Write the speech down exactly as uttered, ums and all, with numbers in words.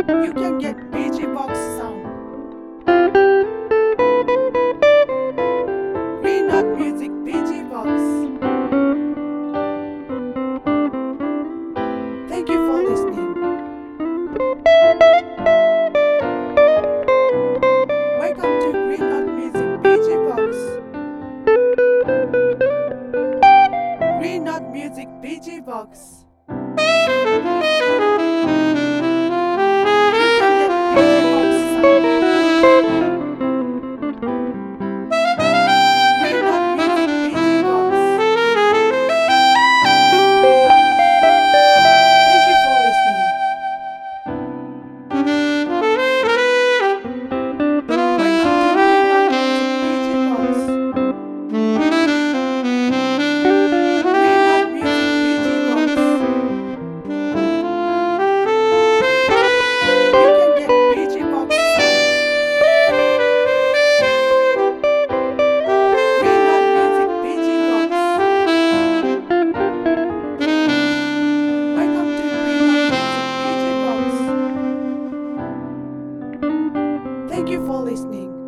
You can get B G Box sound. Green Dot Music B G Box. Thank you for listening. Welcome to Green Dot Music B G Box. Green Dot Music B G Box. Thank you for listening.